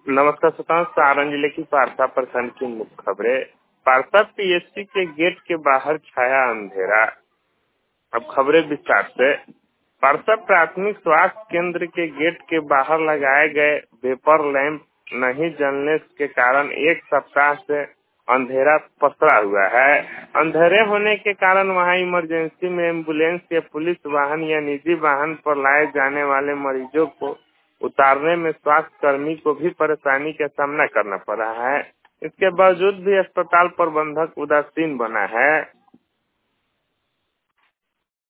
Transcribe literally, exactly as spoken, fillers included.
नमस्कार श्रोताओं, सारण जिले की पारसा प्रखंड की मुख्य खबरें। पारसा पीएचसी के गेट के बाहर छाया अंधेरा। अब खबरें विस्तार से। पारसा प्राथमिक स्वास्थ्य केंद्र के गेट के बाहर लगाए गए वेपर लैंप नहीं जलने के कारण एक सप्ताह से अंधेरा पसरा हुआ है। अंधेरे होने के कारण वहां इमरजेंसी में एम्बुलेंस या पुलिस वाहन या निजी वाहन पर लाए जाने वाले मरीजों को उतारने में स्वास्थ्य कर्मी को भी परेशानी का सामना करना पड़ रहा है। इसके बावजूद भी अस्पताल प्रबंधक उदासीन बना है।